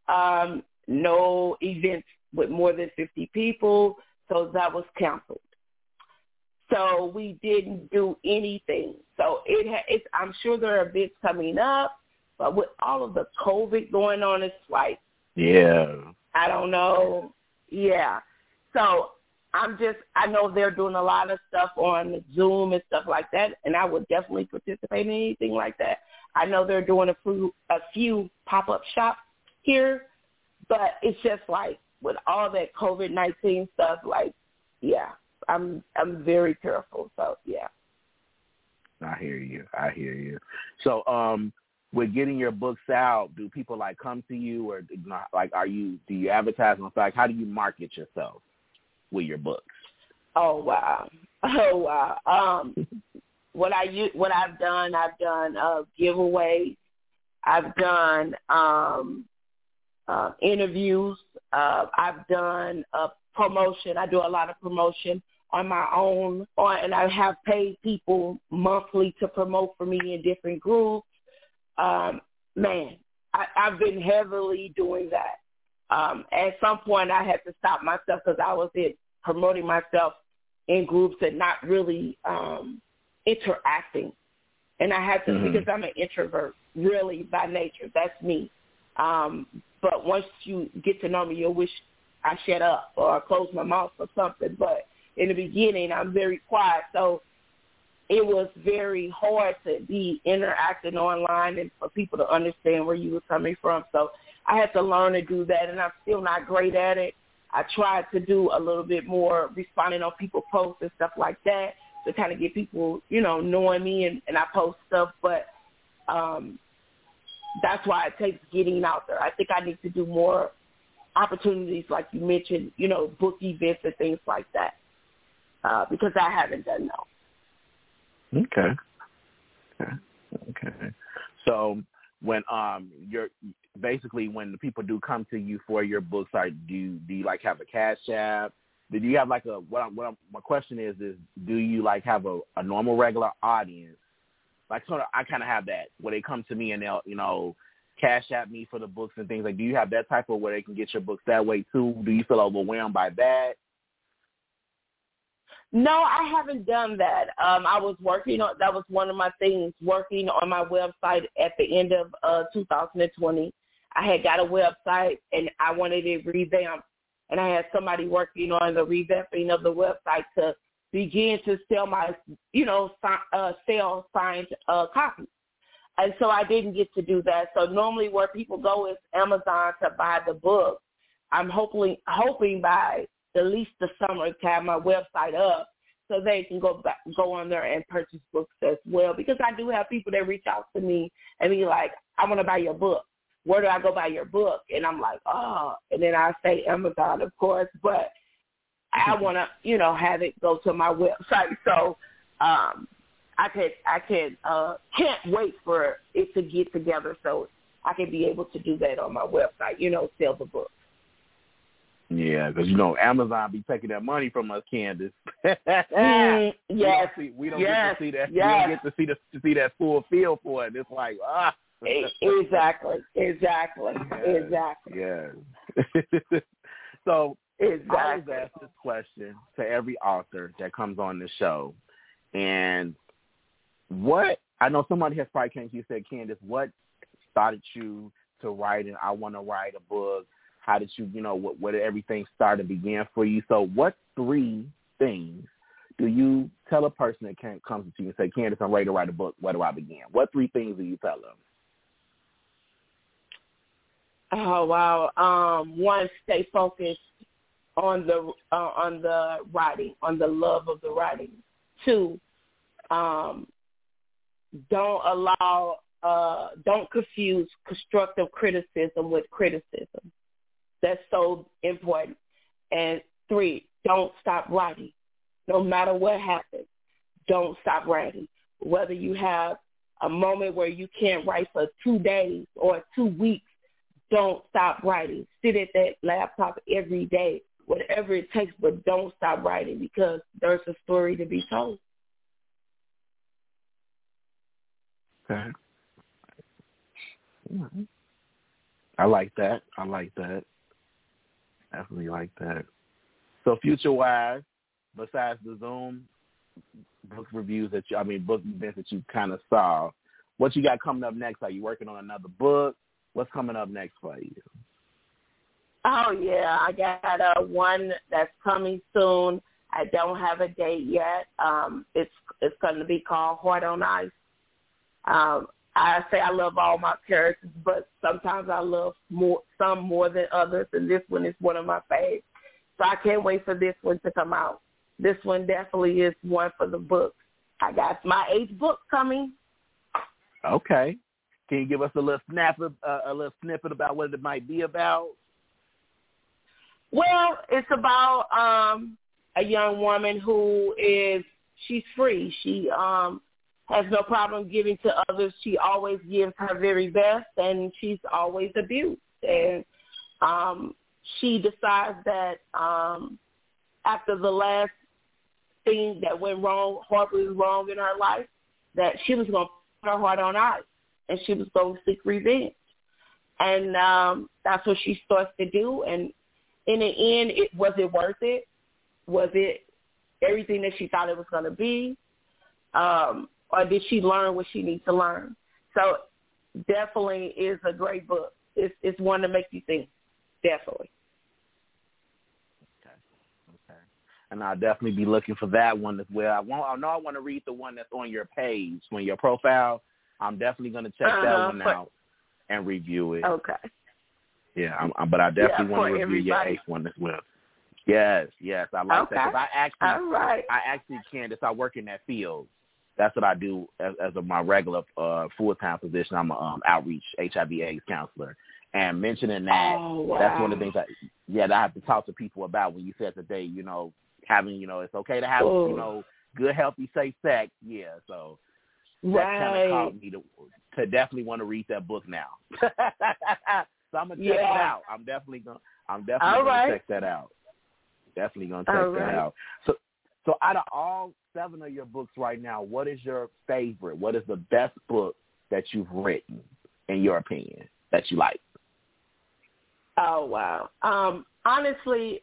no events with more than 50 people. So that was canceled. So we didn't do anything. So I'm sure there are events coming up, but with all of the COVID going on, it's like, I don't know. Yeah. So I know they're doing a lot of stuff on Zoom and stuff like that, and I would definitely participate in anything like that. I know they're doing a few pop-up shops here, but it's just like, with all that COVID-19 stuff, like, I'm very careful. So, I hear you. So, with getting your books out, do people like come to you, or like, do you advertise on site? How do you market yourself with your books? Oh wow. What I've done giveaways. I've done interviews. I've done promotion. I do a lot of promotion on my own, and I have paid people monthly to promote for me in different groups. I've been heavily doing that. At some point, I had to stop myself because I was promoting myself in groups and not really interacting. And I had to, because I'm an introvert, really, by nature. That's me. But once you get to know me, you'll wish I shut up or close my mouth or something. But in the beginning, I'm very quiet. So it was very hard to be interacting online and for people to understand where you were coming from. So I had to learn to do that, and I'm still not great at it. I tried to do a little bit more responding on people's posts and stuff like that to kind of get people, knowing me, and I post stuff. But that's why it takes getting out there. I think I need to do more opportunities, like you mentioned, book events and things like that, because I haven't done those. Okay. So when you're basically when the people do come to you for your books, do you like have a Cash App? Do you have like my question is do you like have a normal regular audience? Like sort of, I kind of have that where they come to me and they'll Cash App me for the books and things. Like, do you have that type of where they can get your books that way too? Do you feel overwhelmed by that? No, I haven't done that. I was working on, that was one of my things, working on my website at the end of 2020. I had got a website and I wanted it revamped, and I had somebody working on the revamping of the website to begin to sell my, sell signed copies. And so I didn't get to do that. So normally where people go is Amazon to buy the book. I'm hoping by at least the summer to have my website up so they can go on there and purchase books as well. Because I do have people that reach out to me and be like, I want to buy your book. Where do I go buy your book? And I'm like, oh. And then I say Amazon, of course, but I want to, have it go to my website. So I can't wait for it to get together so I can be able to do that on my website, sell the book. Yeah, because, Amazon be taking that money from us, Candace. Yes. We don't get to see that. Yes. We don't get to see that full feel for it. It's like, Exactly. Yes. So exactly. I always ask this question to every author that comes on the show. And I know somebody has probably came to you and said, Candace, what started you to write and I want to write a book? How did you, where did everything start and begin for you? So what 3 things do you tell a person that comes to you and say, Candace, I'm ready to write a book. Where do I begin? What 3 things do you tell them? Oh, wow. 1, stay focused on the writing, on the love of the writing. 2, don't confuse constructive criticism with criticism. That's so important. And 3, don't stop writing. No matter what happens, don't stop writing. Whether you have a moment where you can't write for 2 days or 2 weeks, don't stop writing. Sit at that laptop every day, whatever it takes, but don't stop writing because there's a story to be told. Okay. I like that. Definitely like that. So future-wise, besides the Zoom book reviews book events that you kind of saw, what you got coming up next? Are you working on another book? What's coming up next for you? Oh, yeah. I got one that's coming soon. I don't have a date yet. It's going to be called Heart on Ice. I say I love all my characters, but sometimes I love some more than others, and this one is one of my favorites. So I can't wait for this one to come out. This one definitely is one for the books. I got my 8th book coming. Okay. Can you give us a little snippet about what it might be about? Well, it's about a young woman she's free. She has no problem giving to others. She always gives her very best, and she's always abused. And she decides that after the last thing that went wrong, horribly wrong in her life, that she was going to put her heart on ice, and she was going to seek revenge. And that's what she starts to do. And in the end, was it worth it? Was it everything that she thought it was going to be? Or did she learn what she needs to learn? So definitely is a great book. It's one to make you think, definitely. Okay. And I'll definitely be looking for that one as well. I know I want to read the one that's on your page, on your profile. I'm definitely going to check that one out and review it. Okay. Yeah, but I definitely want to review your 8th one as well. Yes, I like that. 'Cause I actually, Candace, I work in that field. that's what I do as my regular full-time position. I'm an outreach HIV/AIDS counselor. And mentioning that, that's one of the things that I have to talk to people about when you said today, you know, having, you know, it's okay to have, you know, good, healthy, safe sex. Yeah, so that kind of caused me to definitely want to read that book now. So I'm going to check it out. I'm definitely going to check that out. Definitely going to check that out. So out of all 7 of your books right now, what is your favorite? What is the best book that you've written, in your opinion, that you like? Oh, wow. Honestly,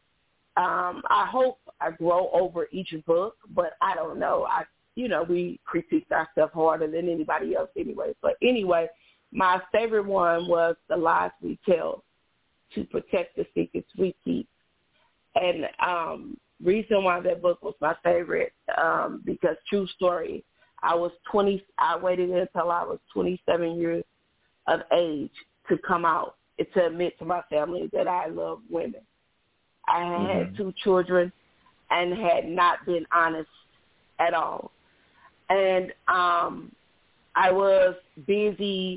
I hope I grow over each book, but I don't know. We critique ourselves harder than anybody else anyway. But anyway, my favorite one was The Lies We Tell to Protect the Secrets We Keep. And reason why that book was my favorite, because true story, I waited until I was 27 years of age to come out, to admit to my family that I love women. I had 2 children and had not been honest at all. And I was busy,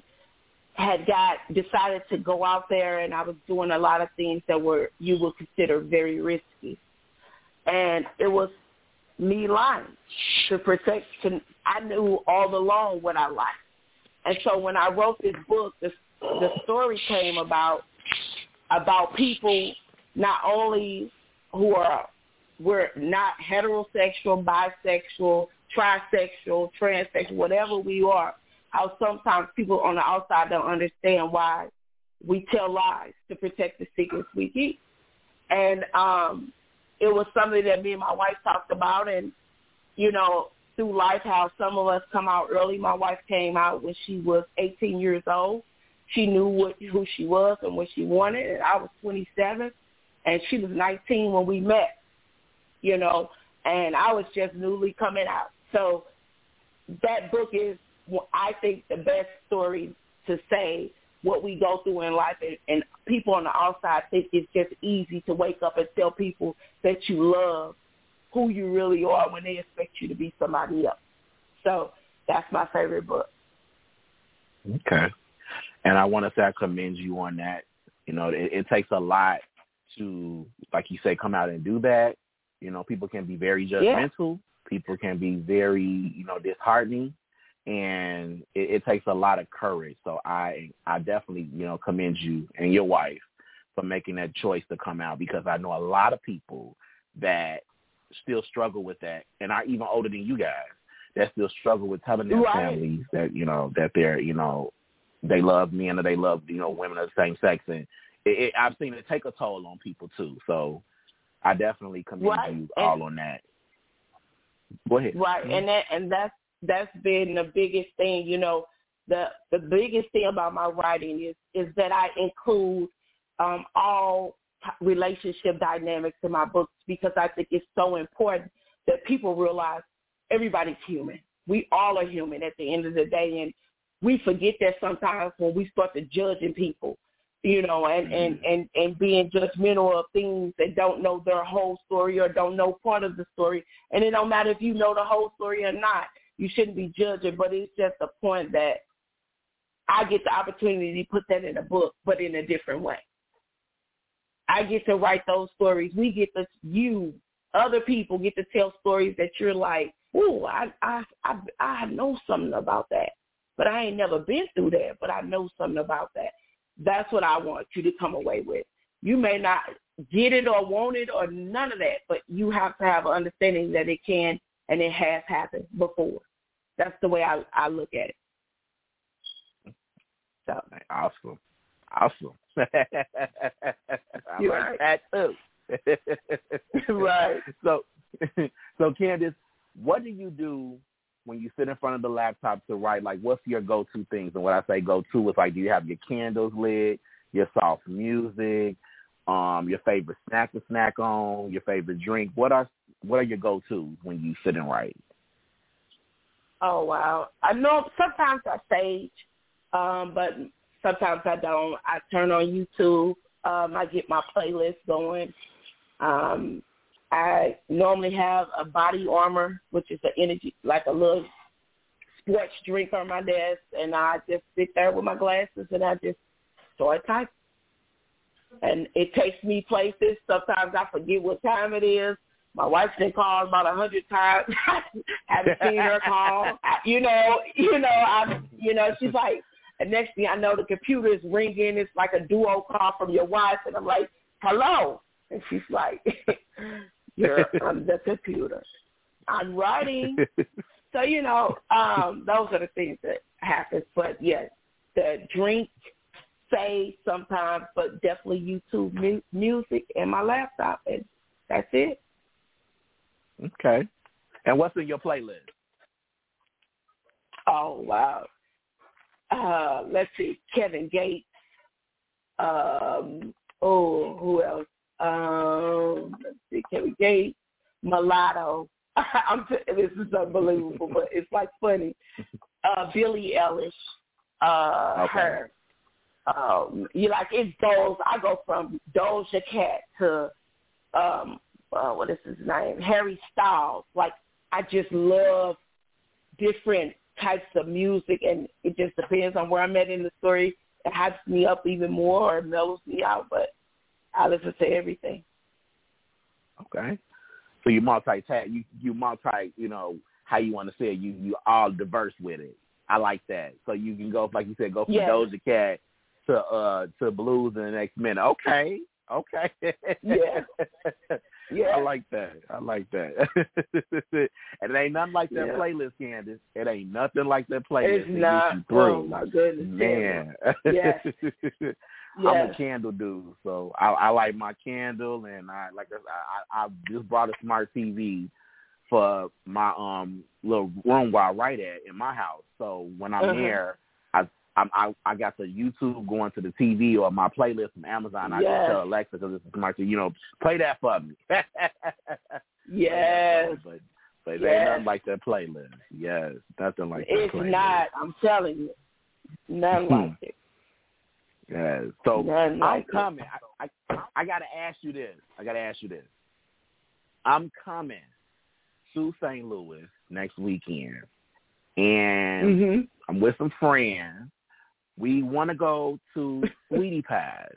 decided to go out there, and I was doing a lot of things that you would consider very risky. And it was me lying to protect. I knew all along what I liked. And so when I wrote this book, the story came about people not only we're not heterosexual, bisexual, trisexual, transsexual, whatever we are, how sometimes people on the outside don't understand why we tell lies to protect the secrets we keep. And it was something that me and my wife talked about, and, you know, through life, how some of us come out early. My wife came out when she was 18 years old. She knew who she was and what she wanted, and I was 27, and she was 19 when we met, you know, and I was just newly coming out. So that book is, I think, the best story to say what we go through in life, and people on the outside think it's just easy to wake up and tell people that you love who you really are when they expect you to be somebody else. So that's my favorite book. Okay. And I want to say I commend you on that. You know, it takes a lot to, like you say, come out and do that. You know, people can be very judgmental. Yeah. People can be very, you know, disheartening. And it takes a lot of courage. So I definitely, you know, commend you and your wife for making that choice to come out, because I know a lot of people that still struggle with that, and are even older than you guys, that still struggle with telling their families that, you know, that they're, you know, they love men or they love, you know, women of the same sex. And I've seen it take a toll on people too. So I definitely commend you all on that. Go ahead. Right. Mm-hmm. And that's been the biggest thing, you know, the biggest thing about my writing is that I include all relationship dynamics in my books, because I think it's so important that people realize everybody's human. We all are human at the end of the day, and we forget that sometimes when we start to judging people, you know, and being judgmental of things that don't know their whole story or don't know part of the story. And it don't matter if you know the whole story or not. You shouldn't be judging, but it's just a point that I get the opportunity to put that in a book, but in a different way. I get to write those stories. We get to, other people get to tell stories that you're like, ooh, I know something about that, but I ain't never been through that, but I know something about that. That's what I want you to come away with. You may not get it or want it or none of that, but you have to have an understanding that it can and it has happened before. That's the way I look at it. So awesome. I like that too. Right. So Candace, what do you do when you sit in front of the laptop to write? Like, what's your go-to things? And when I say go-to, it's like, do you have your candles lit, your soft music, your favorite snack to snack on, your favorite drink? What are your go-tos when you sit and write? Oh, wow. I know sometimes I sage, but sometimes I don't. I turn on YouTube. I get my playlist going. I normally have a Body Armor, which is an energy, like a little sports drink on my desk, and I just sit there with my glasses and I just start typing. And it takes me places. Sometimes I forget what time it is. My wife's been called about 100 times. I haven't seen her call. She's like, and next thing I know, the computer is ringing. It's like a duo call from your wife, and I'm like, hello. And she's like, you're on the computer. I'm writing. So, those are the things that happen. But, yes, the drink, say sometimes, but definitely YouTube music and my laptop, and that's it. Okay. And what's in your playlist? Oh, wow. Let's see. Kevin Gates. Who else? Let's see. Kevin Gates. Mulatto. This is unbelievable, but it's like funny. Billie Eilish. Her. It goes. I go from Doja Cat to what is his name? Harry Styles. Like, I just love different types of music, and it just depends on where I'm at in the story. It hypes me up even more or mellows me out, but I listen to everything. Okay. So you multi, how you want to say it, you all diverse with it. I like that. So you can go, like you said, go from Doja Cat to blues in the next minute. Okay. Yeah. I like that. And it ain't nothing like that playlist, Candace. It ain't nothing like that playlist. It's not. Oh, my goodness. Man. Yes. I'm a candle dude, so I light my candle, and I just brought a smart TV for my little room where I write at in my house. So when I'm there, I got the YouTube going to the TV or my playlist from Amazon. I just tell Alexa, because it's smart, play that for me. Yes. But it ain't nothing like that playlist. Yes, nothing like that playlist. It's not. I'm telling you. Nothing like it. Yes. So I'm coming. I got to ask you this. I'm coming to St. Louis next weekend, and I'm with some friends. We want to go to Sweetie Pies.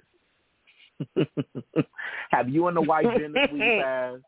Have you and the wife been to Sweetie Pies?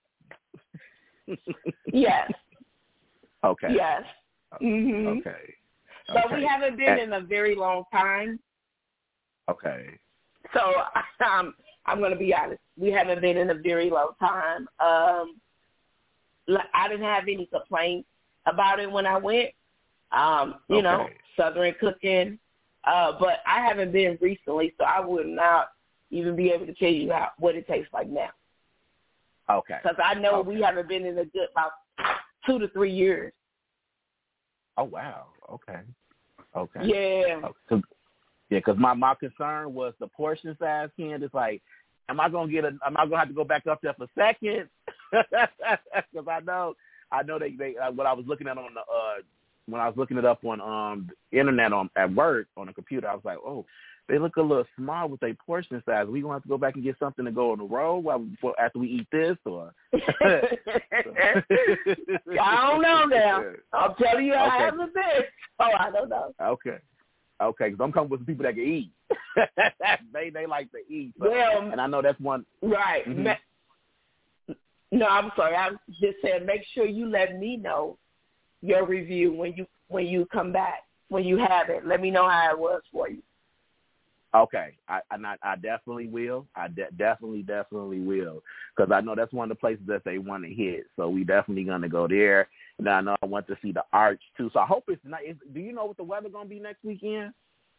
Yes. Okay. Yes. Mm-hmm. Okay. But we haven't been in a very long time. Okay. So I'm going to be honest. We haven't been in a very long time. I didn't have any complaints about it when I went. Southern cooking. But I haven't been recently, so I would not even be able to tell you what it tastes like now. Okay. Because I know we haven't been in a good about 2 to 3 years. Oh, wow. Okay. Yeah. Because my concern was the portion size, Candace. Like, am I gonna have to go back up there for seconds? Because I know they what I was looking at on the when I was looking it up on the internet at work on the computer, I was like, oh, they look a little small with their portion size. We gonna have to go back and get something to go on the road after we eat this, or? I don't know now. I'm telling you, I haven't been. Oh, I don't know. Okay, because I'm coming with some people that can eat. they like to eat. So, and I know that's one. Right. Mm-hmm. No, I'm sorry. I just said make sure you let me know your review when you come back, when you have it. Let me know how it was for you. Okay, I definitely will. I definitely will, because I know that's one of the places that they want to hit. So we definitely gonna go there. And I know I want to see the Arch too. So I hope it's not. Do you know what the weather gonna be next weekend?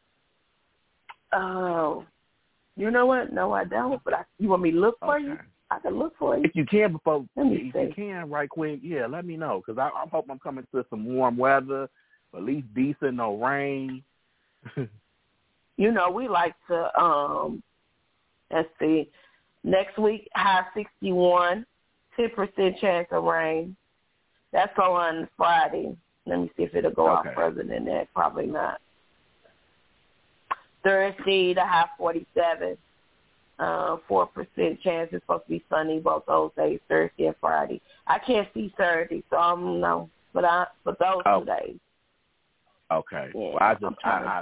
Oh, you know what? No, I don't. But you want me to look for you? I can look for you. If you can you can right quick, let me know, because I hope I'm coming to some warm weather, at least decent, no rain. We like to, let's see, next week, high 61, 10% chance of rain. That's on Friday. Let me see if it'll go out further than that. Probably not. Thursday, the high 47. 4% chance. It's supposed to be sunny both those days, Thursday and Friday. I can't see Saturday, so I don't know. But those 2 days. Okay. Yeah, well,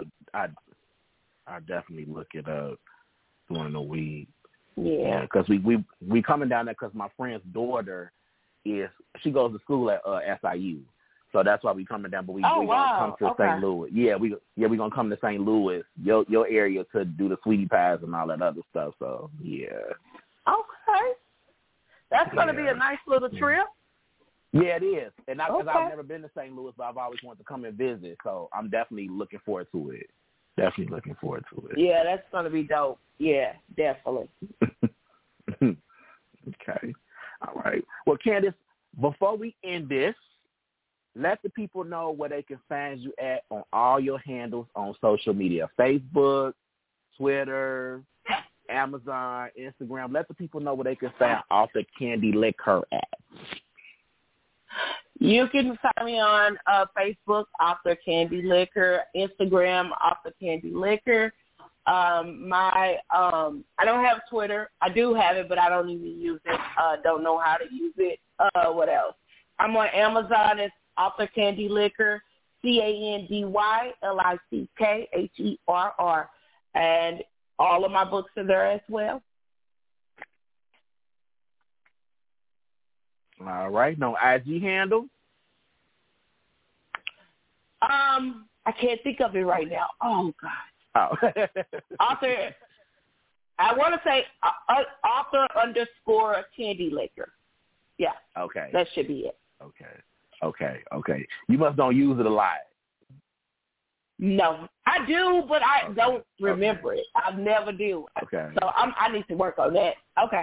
I definitely look it up during the week. Yeah. Because we coming down there because my friend's daughter she goes to school at SIU. So that's why we coming down, but we gonna come to St. Louis. Yeah, we gonna come to St. Louis, your area, to do the sweetie pies and all that other stuff. So yeah. Okay, that's gonna be a nice little trip. Yeah, it is. And because I've never been to St. Louis, but I've always wanted to come and visit. So I'm definitely looking forward to it. Yeah, that's gonna be dope. Yeah, definitely. Okay. All right. Well, Candace, before we end this, let the people know where they can find you at on all your handles on social media: Facebook, Twitter, Amazon, Instagram. Let the people know where they can find Author Candy Liquor at. You can find me on Facebook, Author Candy Liquor, Instagram, Author Candy Liquor. I don't have Twitter. I do have it, but I don't even use it. Don't know how to use it. What else? I'm on Amazon. It's Author Candy Liquor, CandyLickherr, and all of my books are there as well. All right. No IG handle? I can't think of it right now. Oh, God. Oh. Author, I want to say Author _Candy Liquor. Yeah. Okay. That should be it. Okay. You must don't use it a lot. No, I do, but I don't remember it. I never do. Okay. So I need to work on that. Okay.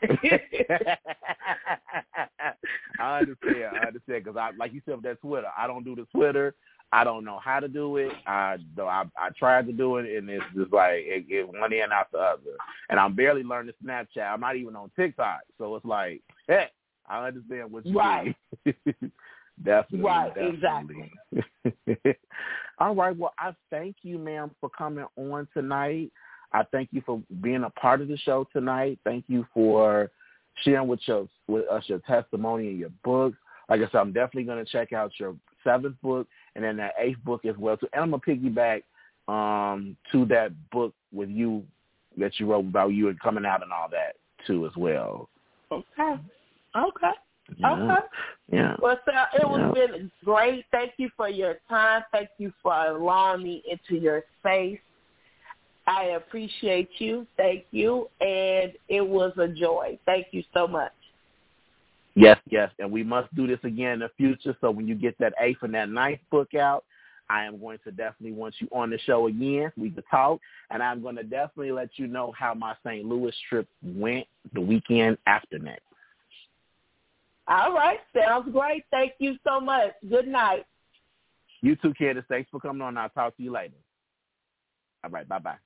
I understand because like you said with that Twitter, I don't do the Twitter. I don't know how to do it. I tried to do it, and it's just like it one end out the other. And I'm barely learning Snapchat. I'm not even on TikTok. So it's like, hey, I understand what you mean. Definitely. Right, exactly. All right. Well, I thank you, ma'am, for coming on tonight. I thank you for being a part of the show tonight. Thank you for sharing with us your testimony and your books. Like I said, I'm definitely going to check out your 7th book and then that 8th book as well. And I'm going to piggyback to that book with you that you wrote about you and coming out and all that too as well. Okay. Yeah. Yeah. Well, sir, it was been great. Thank you for your time. Thank you for allowing me into your space. I appreciate you. Thank you. And it was a joy. Thank you so much. Yes. And we must do this again in the future. So when you get that 8th and that 9th book out, I am going to definitely want you on the show again. We could talk. And I'm going to definitely let you know how my St. Louis trip went the weekend after next. All right. Sounds great. Thank you so much. Good night. You too, Candace. Thanks for coming on. I'll talk to you later. All right. Bye-bye.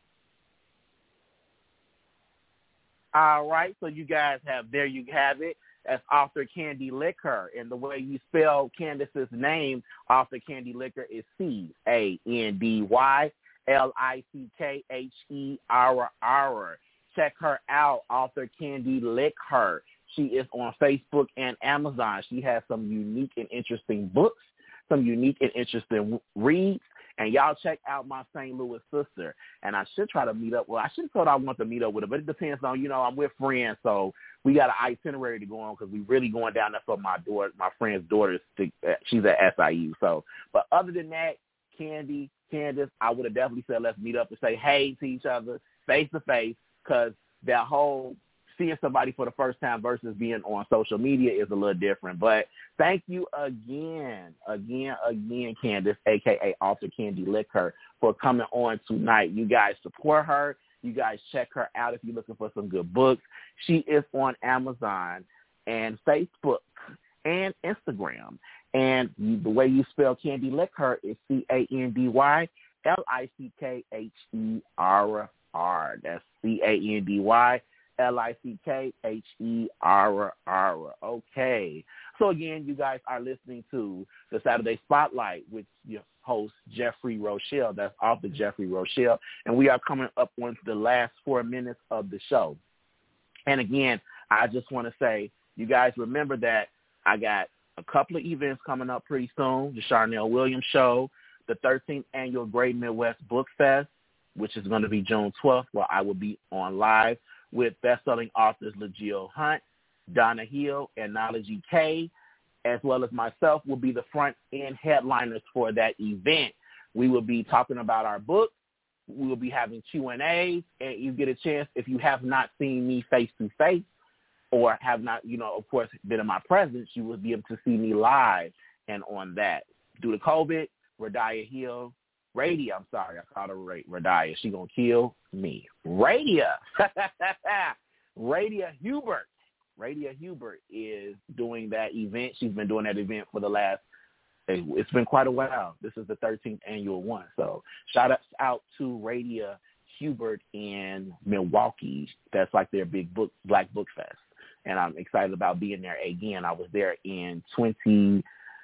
All right. So you guys there you have it. That's Author Candy Liquor. And the way you spell Candace's name, Author Candy Liquor, is CandyLickherr. Check her out, Author Candy Liquor. She is on Facebook and Amazon. She has some unique and interesting books, some unique and interesting reads. And y'all check out my St. Louis sister. And I should try to meet up. Well, I should have thought I want to meet up with her, but it depends on, I'm with friends, so we got an itinerary to go on because we really going down there for my friend's daughter. She's at SIU. So, but other than that, Candace, I would have definitely said let's meet up and say hey to each other face to face, because that whole seeing somebody for the first time versus being on social media is a little different. But thank you again, Candace, a.k.a. Author Candy Liquor, for coming on tonight. You guys support her. You guys check her out if you're looking for some good books. She is on Amazon and Facebook and Instagram. And the way you spell Candy Liquor is CandyLickherr. That's CandyLickherr. Lickherr. Okay. So again, you guys are listening to the Saturday Spotlight with your host, Jeffrey Rochelle. That's author Jeffrey Rochelle. And we are coming up on the last 4 minutes of the show. And again, I just want to say, you guys remember that I got a couple of events coming up pretty soon. The Charnel Williams Show, the 13th Annual Great Midwest Book Fest, which is going to be June 12th, where I will be on live with best-selling authors LaGio Hunt, Donna Hill, and Nala G.K., as well as myself, will be the front-end headliners for that event. We will be talking about our books. We will be having Q&As, and you get a chance, if you have not seen me face-to-face or have not, of course, been in my presence, you will be able to see me live and on that. Due to COVID, Radia she going to kill me. Radia Hubert. Radia Hubert is doing that event. She's been doing that event for it's been quite a while. This is the 13th annual one. So shout out to Radia Hubert in Milwaukee. That's like their big Black Book Fest. And I'm excited about being there again. I was there in 2018.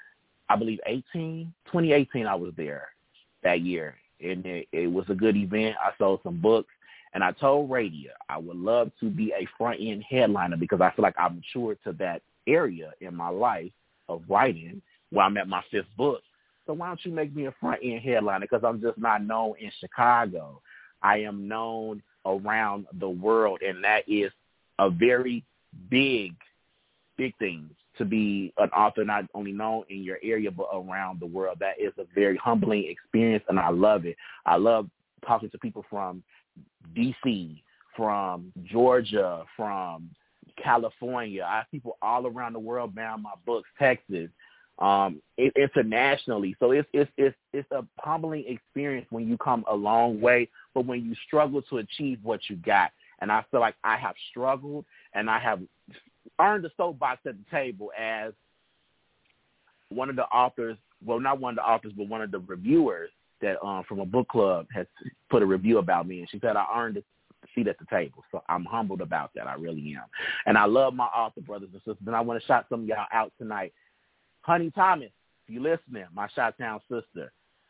I was there that year. And it was a good event. I sold some books. And I told Radia I would love to be a front-end headliner because I feel like I've matured to that area in my life of writing where I'm at my 5th book. So why don't you make me a front-end headliner? Because I'm just not known in Chicago. I am known around the world, and that is a very big thing to be an author not only known in your area but around the world. That is a very humbling experience, and I love it. I love talking to people from D.C., from Georgia, from California. I have people all around the world buying my books, Texas, internationally. So it's a humbling experience when you come a long way, but when you struggle to achieve what you got. And I feel like I have struggled, and I have earned a soapbox at the table as one of the authors, well, not one of the authors, but one of the reviewers that from a book club has put a review about me, and she said I earned a seat at the table. So I'm humbled about that. I really am. And I love my author brothers and sisters, and I want to shout some of y'all out tonight. Honey Thomas, if you're listening, my Chi-Town sister.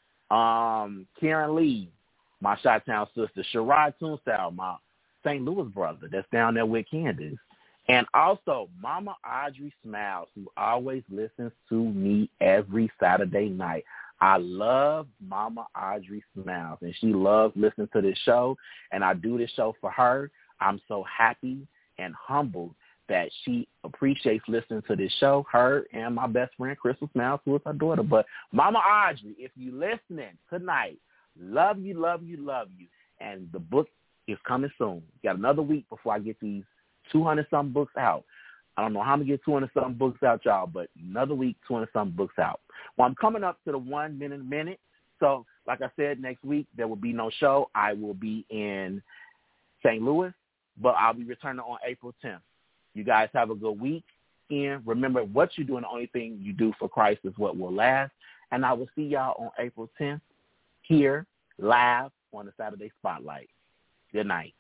Karen Lee, my Chi-Town sister. Sherrod Toonstyle, my St. Louis brother that's down there with Candace. And also Mama Audrey Smiles, who always listens to me every Saturday night. I love Mama Audrey Smiles, and she loves listening to this show, and I do this show for her. I'm so happy and humbled that she appreciates listening to this show, her and my best friend, Crystal Smiles, who is her daughter. But Mama Audrey, if you're listening tonight, love you, love you, love you. And the book is coming soon. Got another week before I get these 200-something books out. I don't know how I'm going to get 200-something books out, y'all, but another week, 200-something books out. Well, I'm coming up to the 1 minute. So, like I said, next week there will be no show. I will be in St. Louis, but I'll be returning on April 10th. You guys have a good week. And remember, what you do and the only thing you do for Christ is what will last. And I will see y'all on April 10th here live on the Saturday Spotlight. Good night.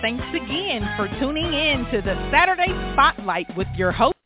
Thanks again for tuning in to the Saturday Spotlight with your host,